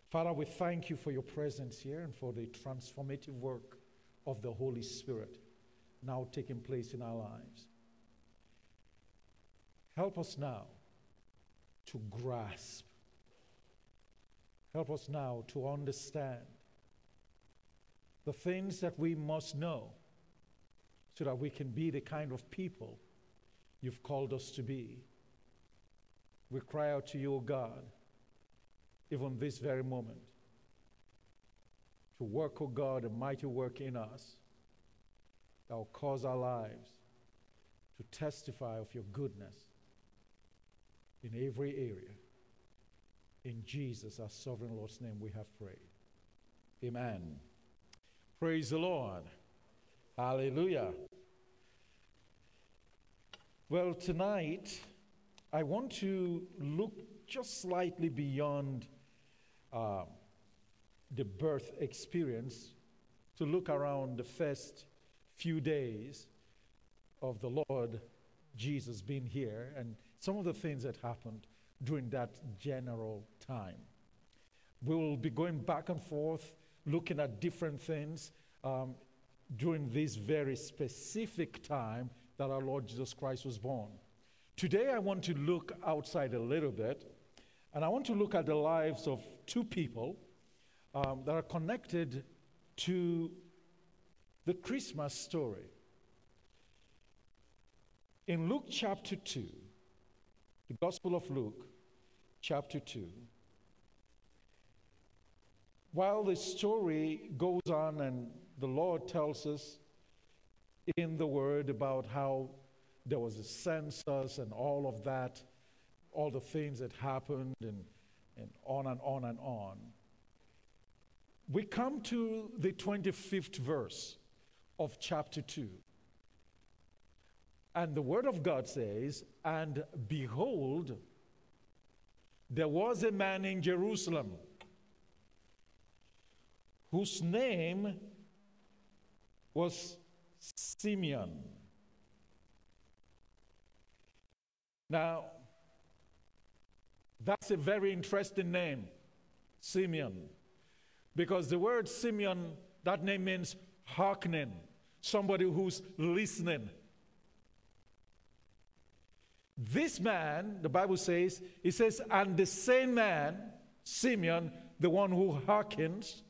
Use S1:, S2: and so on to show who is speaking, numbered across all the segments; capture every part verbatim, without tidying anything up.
S1: Father, we thank you for your presence here and for the transformative work of the Holy Spirit now taking place in our lives. Help us now to grasp. Help us now to understand the things that we must know so that we can be the kind of people you've called us to be. We cry out to you, O God, even this very moment, to work, O God, a mighty work in us that will cause our lives to testify of your goodness in every area. In Jesus, our sovereign Lord's name, we have prayed. Amen. Praise the Lord. Hallelujah. Well, tonight, I want to look just slightly beyond uh, the birth experience to look around the first few days of the Lord Jesus being here and some of the things that happened during that general time. We will be going back and forth, looking at different things um, during this very specific time that our Lord Jesus Christ was born. Today I want to look outside a little bit, and I want to look at the lives of two people um, that are connected to the Christmas story. In Luke chapter two, the Gospel of Luke chapter two, while the story goes on and the Lord tells us in the Word about how there was a census and all of that, all the things that happened and, and on and on and on. We come to the twenty-fifth verse of chapter two. And the Word of God says, "And behold, there was a man in Jerusalem whose name was Simeon." Now, that's a very interesting name, Simeon, because the word Simeon, that name means hearkening, somebody who's listening. This man, the Bible says, it says, and the same man, Simeon, the one who hearkens,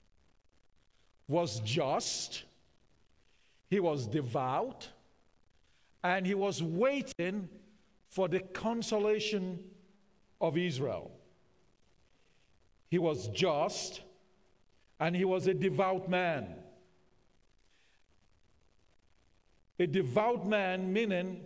S1: was just, he was devout, and he was waiting for the consolation of Israel. He was just, and he was a devout man. A devout man meaning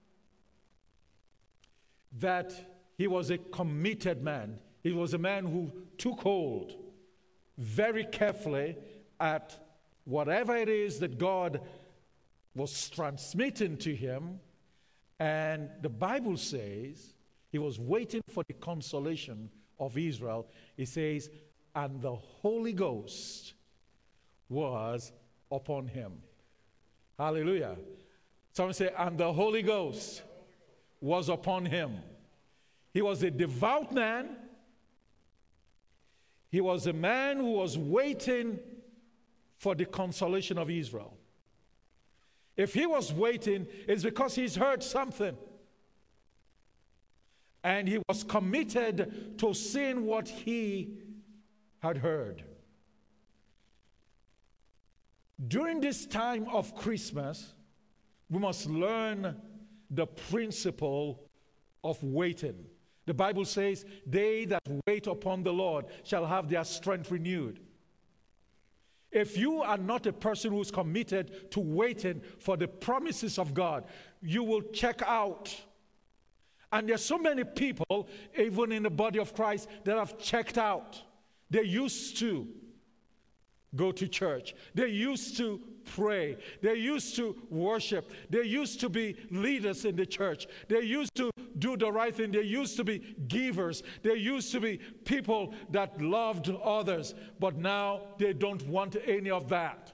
S1: that he was a committed man. He was a man who took hold very carefully at whatever it is that God was transmitting to him. And the Bible says he was waiting for the consolation of Israel. It says, and the Holy Ghost was upon him. Hallelujah. Someone say, and the Holy Ghost was upon him. He was a devout man. He was a man who was waiting for the consolation of Israel. If he was waiting, it's because he's heard something. And he was committed to seeing what he had heard. During this time of Christmas, we must learn the principle of waiting. The Bible says, they that wait upon the Lord shall have their strength renewed. If you are not a person who's committed to waiting for the promises of God, you will check out. And there's so many people, even in the body of Christ, that have checked out. They used to go to church. They used to pray. They used to worship. They used to be leaders in the church. They used to do the right thing. They used to be givers. They used to be people that loved others. But now they don't want any of that.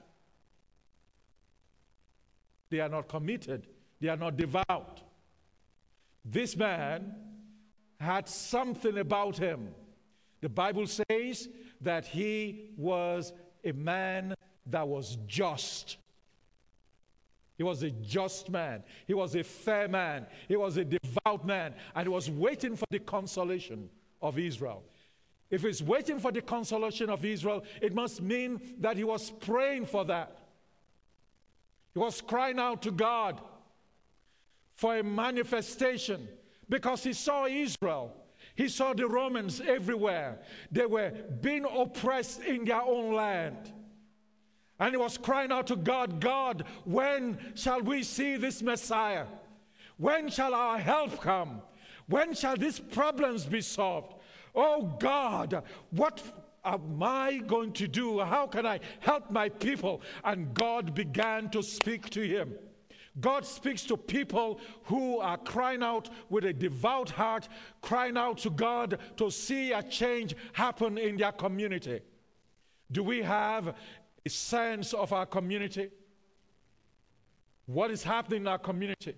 S1: They are not committed. They are not devout. This man had something about him The Bible says that he was a man that was just. He was a just man. He was a fair man. He was a devout man. And he was waiting for the consolation of Israel. If he's waiting for the consolation of Israel, it must mean that he was praying for that. He was crying out to God for a manifestation because he saw Israel. He saw the Romans everywhere. They were being oppressed in their own land. And he was crying out to God, God, when shall we see this Messiah? When shall our help come? When shall these problems be solved? Oh God, what am I going to do? How can I help my people? And God began to speak to him. God speaks to people who are crying out with a devout heart, crying out to God to see a change happen in their community. Do we have a sense of our community? What is happening in our community?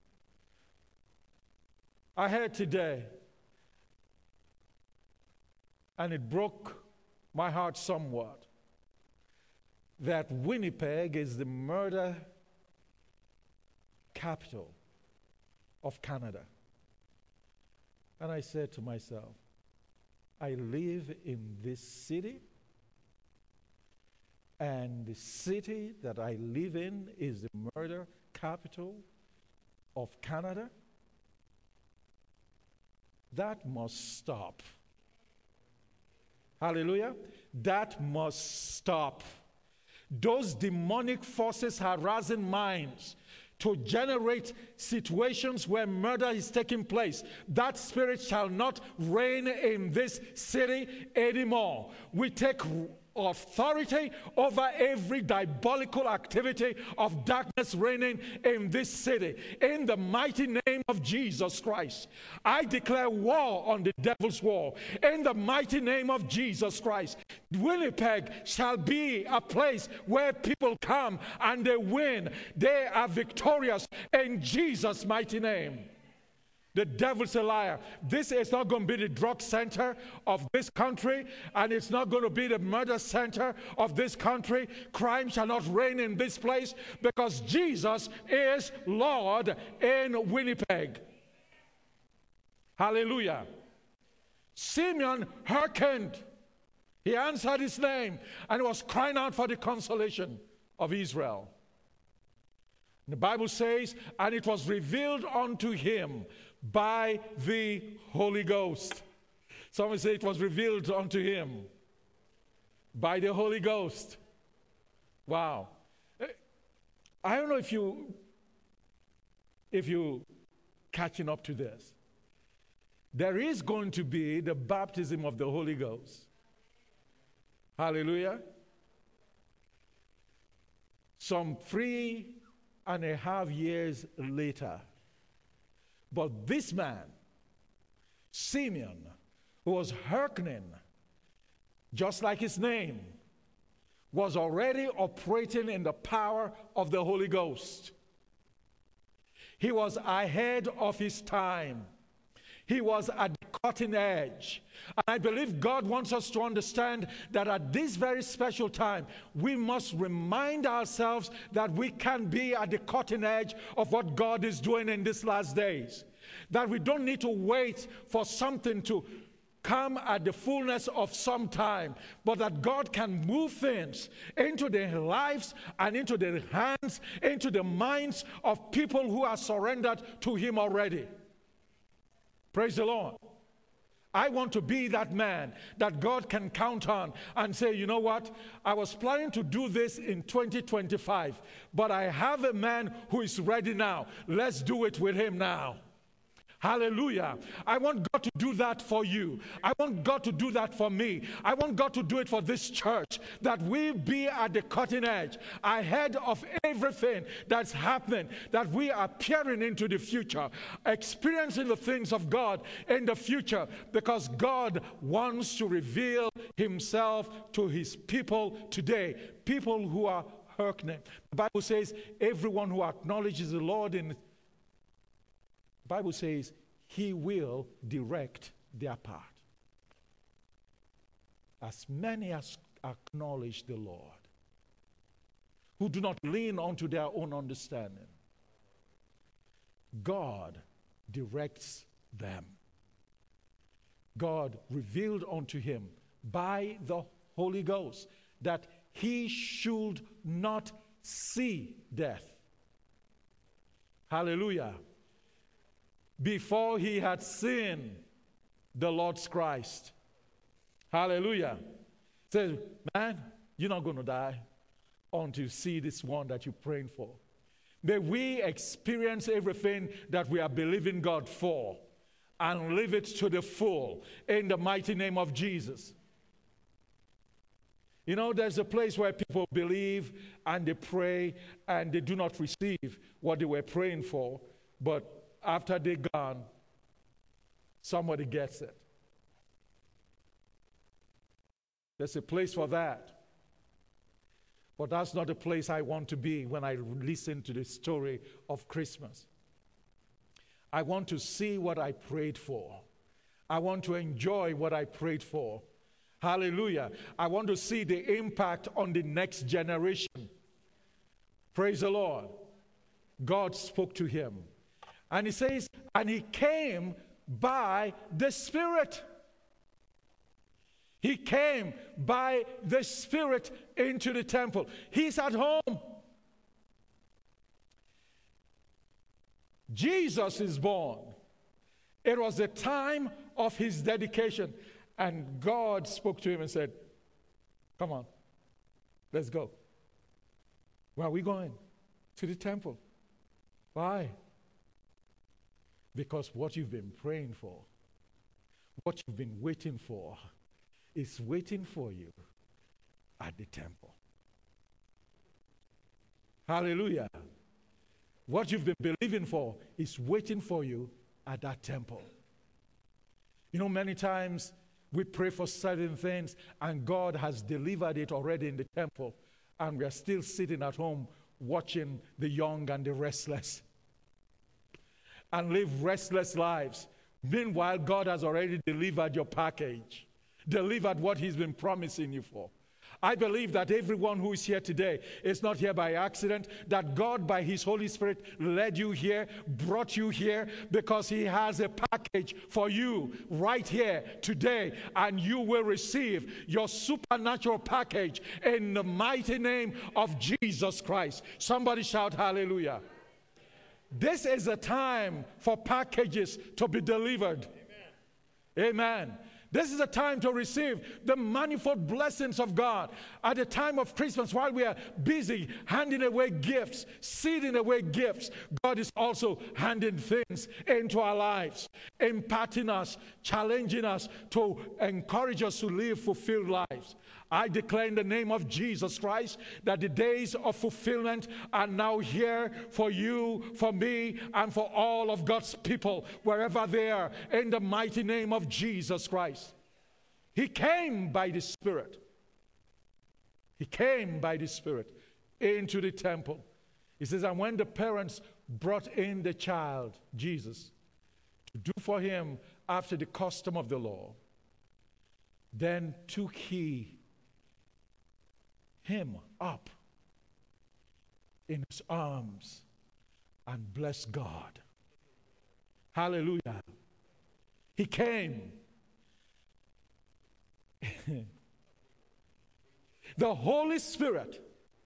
S1: I heard today, and it broke my heart somewhat, that Winnipeg is the murder capital of Canada. And I said to myself, I live in this city, and the city that I live in is the murder capital of Canada. That must stop. Hallelujah. That must stop. Those demonic forces harassing minds to generate situations where murder is taking place, that spirit shall not reign in this city anymore. We take authority over every diabolical activity of darkness reigning in this city. In the mighty name of Jesus Christ, I declare war on the devil's war. In the mighty name of Jesus Christ, Winnipeg shall be a place where people come and they win. They are victorious in Jesus' mighty name. The devil's a liar. This is not going to be the drug center of this country, and it's not going to be the murder center of this country. Crime shall not reign in this place because Jesus is Lord in Winnipeg. Hallelujah. Simeon hearkened. He answered his name and was crying out for the consolation of Israel. The Bible says, and it was revealed unto him by the Holy Ghost. Someone say it was revealed unto him by the Holy Ghost. Wow. I don't know if you if you catching up to this. There is going to be the baptism of the Holy Ghost. Hallelujah. Some three and a half years later. But this man, Simeon, who was hearkening, just like his name, was already operating in the power of the Holy Ghost. He was ahead of his time. He was at the cutting edge. And I believe God wants us to understand that at this very special time, we must remind ourselves that we can be at the cutting edge of what God is doing in these last days. That we don't need to wait for something to come at the fullness of some time, but that God can move things into their lives and into their hands, into the minds of people who are surrendered to Him already. Praise the Lord. I want to be that man that God can count on and say, you know what? I was planning to do this in twenty twenty-five, but I have a man who is ready now. Let's do it with him now. Hallelujah. I want God to do that for you. I want God to do that for me. I want God to do it for this church, that we be at the cutting edge, ahead of everything that's happening, that we are peering into the future, experiencing the things of God in the future, because God wants to reveal Himself to His people today, people who are hearkening. The Bible says everyone who acknowledges the Lord in Bible says He will direct their path. as many as acknowledge the Lord, who do not lean onto their own understanding, God directs them. God revealed unto him by the Holy Ghost that he should not see death. Hallelujah. Before he had seen the Lord's Christ. Hallelujah. Says, man, you're not going to die until you see this one that you're praying for. May we experience everything that we are believing God for and live it to the full in the mighty name of Jesus. You know, there's a place where people believe and they pray and they do not receive what they were praying for, but after they're gone, somebody gets it. There's a place for that. But that's not the place I want to be when I listen to the story of Christmas. I want to see what I prayed for. I want to enjoy what I prayed for. Hallelujah. I want to see the impact on the next generation. Praise the Lord. God spoke to him. And he says, and he came by the Spirit. He came by the Spirit into the temple. He's at home. Jesus is born. It was the time of his dedication. And God spoke to him and said, come on, let's go. Where are we going? To the temple. Why? Because what you've been praying for, what you've been waiting for, is waiting for you at the temple. Hallelujah. What you've been believing for is waiting for you at that temple. You know, many times we pray for certain things and God has delivered it already in the temple, and we are still sitting at home watching the young and the restless and live restless lives. Meanwhile, God has already delivered your package, delivered what he's been promising you for. I believe that everyone who is here today is not here by accident, that God by his Holy Spirit led you here, brought you here, because he has a package for you right here today, and you will receive your supernatural package in the mighty name of Jesus Christ. Somebody shout hallelujah. This is a time for packages to be delivered. Amen. Amen. This is a time to receive the manifold blessings of God. At the time of Christmas, while we are busy handing away gifts, seeding away gifts, God is also handing things into our lives, imparting us, challenging us to encourage us to live fulfilled lives. I declare in the name of Jesus Christ that the days of fulfillment are now here for you, for me, and for all of God's people, wherever they are, in the mighty name of Jesus Christ. He came by the Spirit. He came by the Spirit into the temple. He says, and when the parents brought in the child, Jesus, to do for him after the custom of the law, then took he him up in his arms and blessed God. Hallelujah. He came. The Holy Spirit.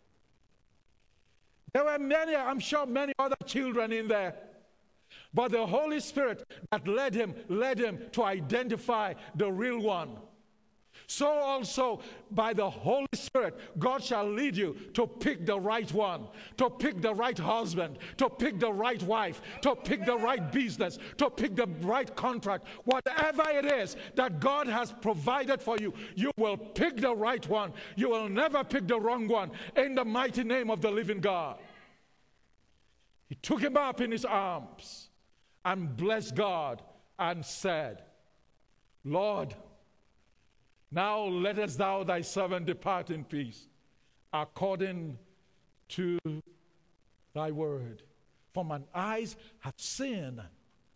S1: There were many, I'm sure many other children in there, but the Holy Spirit that led him, led him to identify the real one. So also by the Holy Spirit, God shall lead you to pick the right one, to pick the right husband, to pick the right wife, to pick the right business, to pick the right contract. Whatever it is that God has provided for you, you will pick the right one. You will never pick the wrong one, in the mighty name of the living God. He took him up in his arms and blessed God and said, Lord, now lettest thou thy servant depart in peace, according to thy word. For mine eyes have seen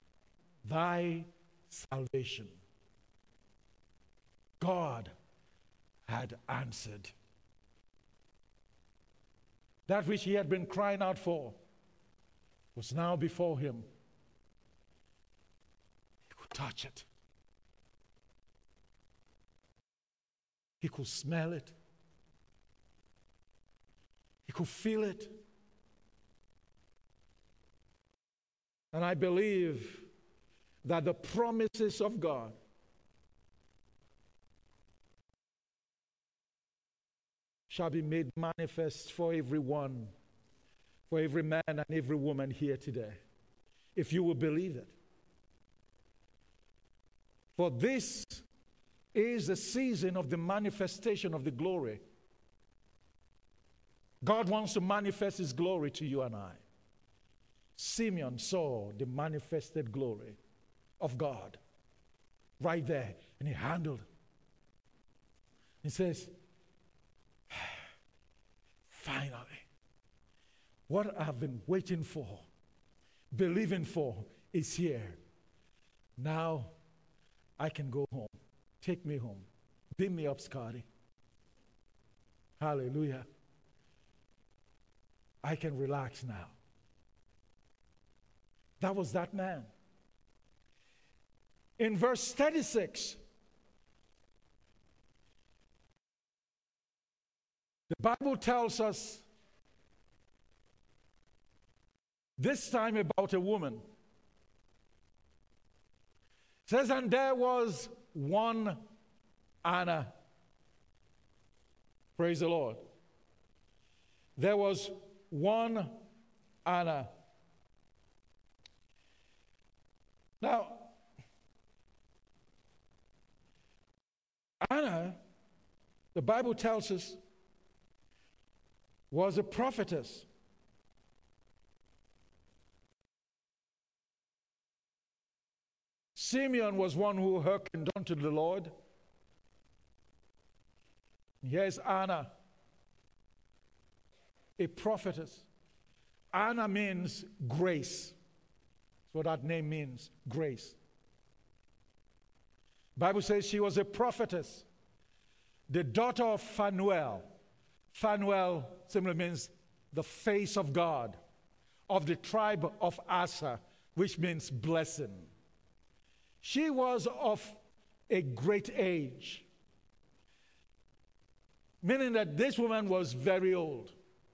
S1: thy salvation. God had answered. That which he had been crying out for was now before him. He could touch it. He could smell it. He could feel it. And I believe that the promises of God shall be made manifest for everyone, for every man and every woman here today, if you will believe it. For this is the season of the manifestation of the glory. God wants to manifest his glory to you and I. Simeon saw the manifested glory of God right there, and he handled. He says, finally, what I've been waiting for, believing for, is here. Now I can go home. Take me home. Beam me up, Scotty. Hallelujah. I can relax now. That was that man. In verse thirty-six, the Bible tells us this time about a woman. It says, and there was one Anna. Praise the Lord. There was one Anna. Now, Anna, the Bible tells us, was a prophetess. Simeon was one who hearkened unto the Lord. Here's Anna, a prophetess. Anna means grace. That's what that name means, grace. The Bible says she was a prophetess, the daughter of Phanuel. Phanuel simply means the face of God, of the tribe of Aser, which means blessing. She was of a great age, meaning that this woman was very old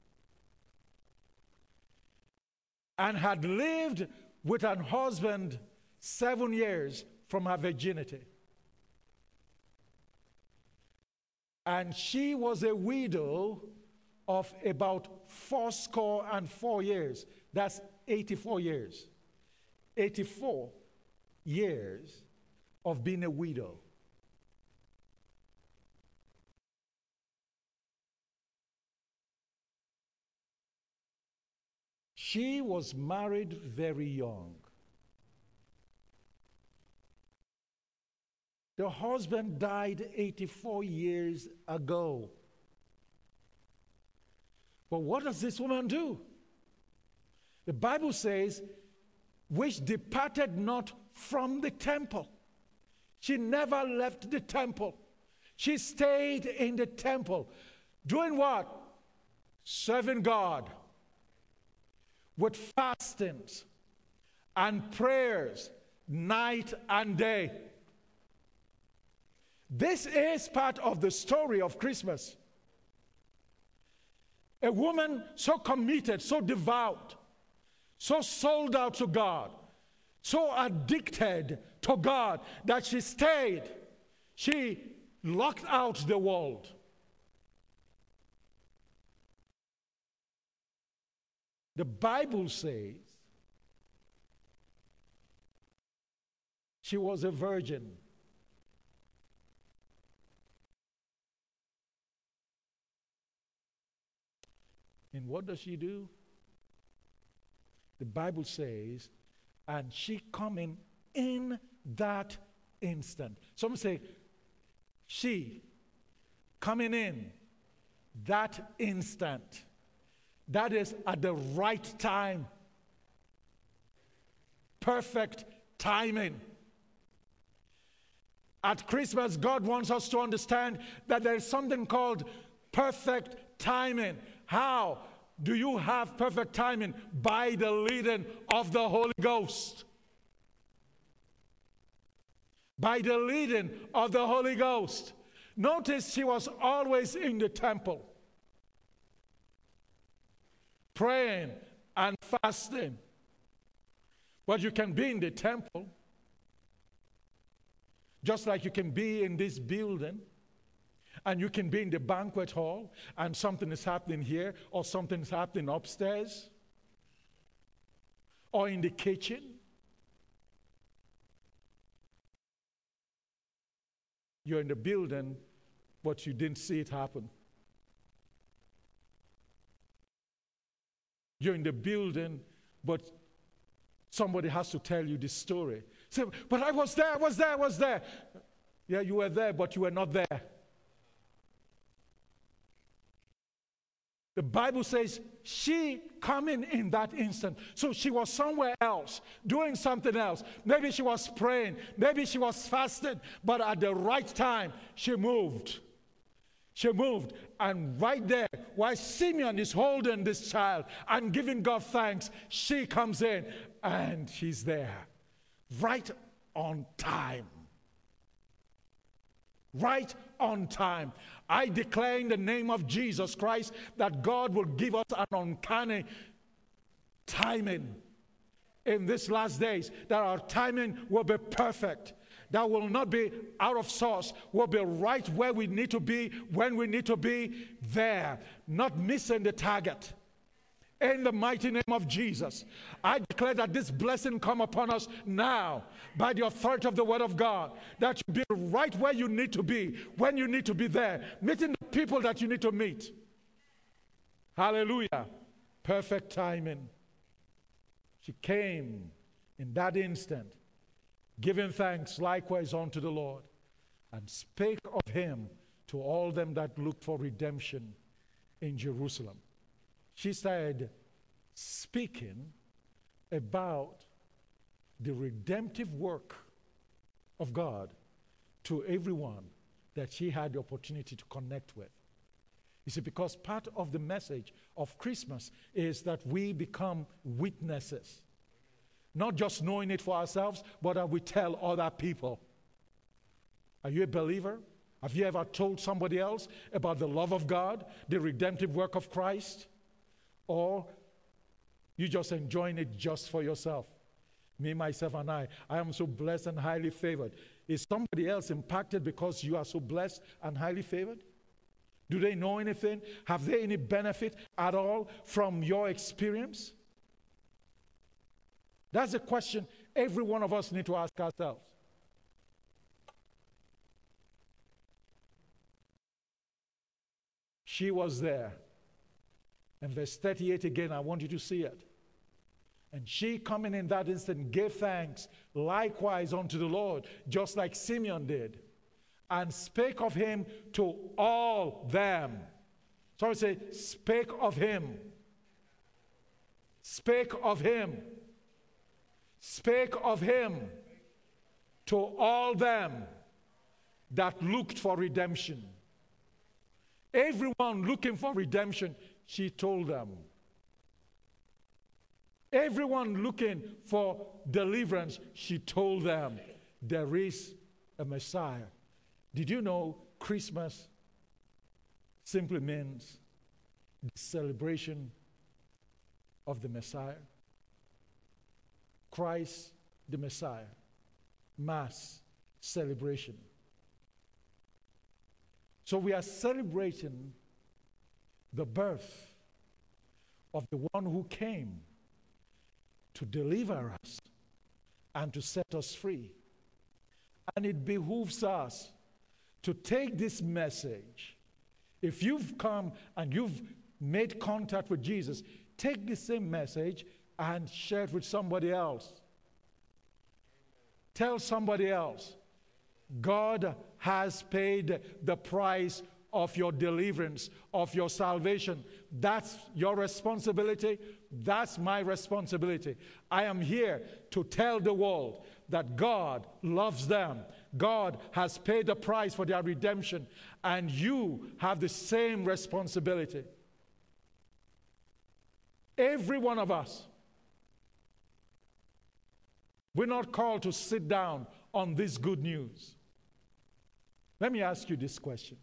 S1: and had lived with an husband seven years from her virginity. And she was a widow of about fourscore and four years. That's eighty-four years. eighty-four years of being a widow. She was married very young. The husband died eighty-four years ago. But what does this woman do? The Bible says, which departed not from the temple. She never left the temple. She stayed in the temple. Doing what? Serving God. With fastings and prayers night and day. This is part of the story of Christmas. A woman so committed, so devout, so sold out to God, so addicted to God that she stayed. She locked out the world. The Bible says she was a virgin. And what does she do? The Bible says, and she coming in that instant. Some say, she coming in that instant. That is at the right time. Perfect timing. At Christmas, God wants us to understand that there is something called perfect timing. How do you have perfect timing? By the leading of the Holy Ghost. By the leading of the Holy Ghost. Notice she was always in the temple, praying and fasting. But you can be in the temple, just like you can be in this building, and you can be in the banquet hall, and something is happening here, or something is happening upstairs, or in the kitchen. You're in the building, but you didn't see it happen. You're in the building, but somebody has to tell you this story. Say, but I was there, I was there, I was there. Yeah, you were there, but you were not there. The Bible says she coming in that instant. So she was somewhere else, doing something else. Maybe she was praying. Maybe she was fasting. But at the right time, she moved. She moved. And right there, while Simeon is holding this child and giving God thanks, she comes in and she's there. Right on time. Right on time. I declare in the name of Jesus Christ that God will give us an uncanny timing in these last days, that our timing will be perfect, that will not be out of source, will be right where we need to be, when we need to be there, not missing the target. In the mighty name of Jesus, I declare that this blessing come upon us now by the authority of the Word of God, that you be right where you need to be, when you need to be there, meeting the people that you need to meet. Hallelujah. Perfect timing. She came in that instant, giving thanks likewise unto the Lord, and spake of him to all them that looked for redemption in Jerusalem. She started speaking about the redemptive work of God to everyone that she had the opportunity to connect with. You see, because part of the message of Christmas is that we become witnesses. Not just knowing it for ourselves, but that we tell other people. Are you a believer? Have you ever told somebody else about the love of God, the redemptive work of Christ? Or you just enjoying it just for yourself? Me, myself, and I, I am so blessed and highly favored. Is somebody else impacted because you are so blessed and highly favored? Do they know anything? Have they any benefit at all from your experience? That's a question every one of us need to ask ourselves. She was there. And verse thirty-eight again, I want you to see it. And she, coming in that instant, gave thanks likewise unto the Lord, just like Simeon did, and spake of him to all them. So I say, spake of him. Spake of him. Spake of him to all them that looked for redemption. Everyone looking for redemption, she told them. Everyone looking for deliverance, she told them, there is a Messiah. Did you know Christmas simply means the celebration of the Messiah? Christ the Messiah. Mass celebration. So we are celebrating the birth of the one who came to deliver us and to set us free. And it behooves us to take this message. If you've come and you've made contact with Jesus, take the same message and share it with somebody else. Tell somebody else. God has paid the price of your deliverance, of your salvation. That's your responsibility. That's my responsibility. I am here to tell the world that God loves them, God has paid the price for their redemption, and you have the same responsibility. Every one of us. We're not called to sit down on this good news. Let me ask you this question.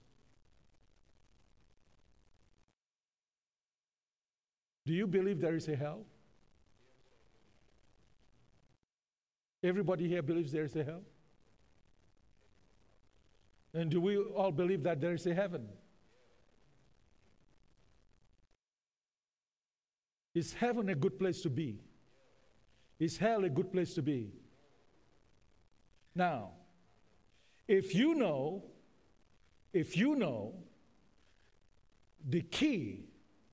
S1: Do you believe there is a hell? Everybody here believes there is a hell? And do we all believe that there is a heaven? Is heaven a good place to be? Is hell a good place to be? Now, if you know, if you know the key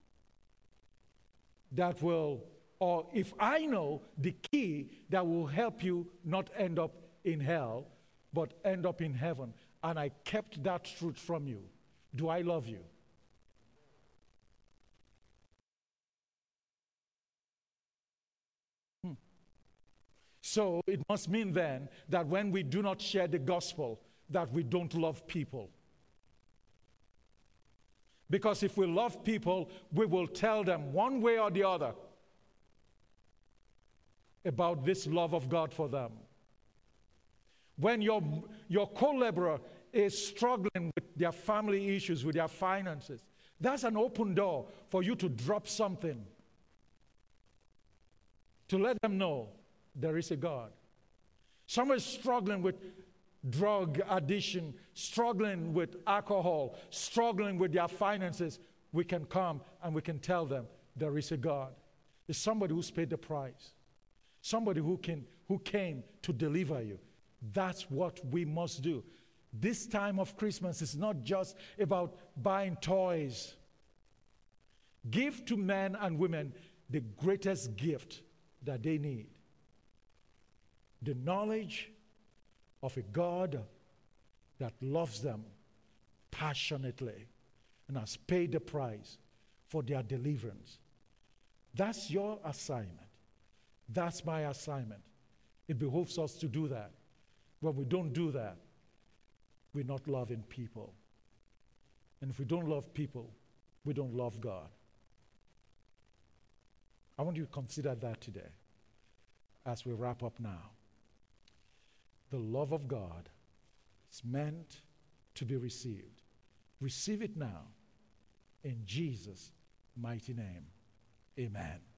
S1: that will, or if I know the key that will help you not end up in hell, but end up in heaven, and I kept that truth from you, do I love you? Hmm. So it must mean then that when we do not share the gospel, that we don't love people. Because if we love people, we will tell them one way or the other about this love of God for them. When your, your co-laborer is struggling with their family issues, with their finances, that's an open door for you to drop something to let them know there is a God. Someone is struggling with drug addiction, struggling with alcohol, struggling with their finances. We can come and we can tell them there is a God. There's somebody who's paid the price. Somebody who can who came to deliver you. That's what we must do. This time of Christmas is not just about buying toys. Give to men and women the greatest gift that they need. The knowledge of a God that loves them passionately and has paid the price for their deliverance. That's your assignment. That's my assignment. It behoves us to do that. When we don't do that, we're not loving people. And if we don't love people, we don't love God. I want you to consider that today as we wrap up now. The love of God is meant to be received. Receive it now in Jesus' mighty name. Amen.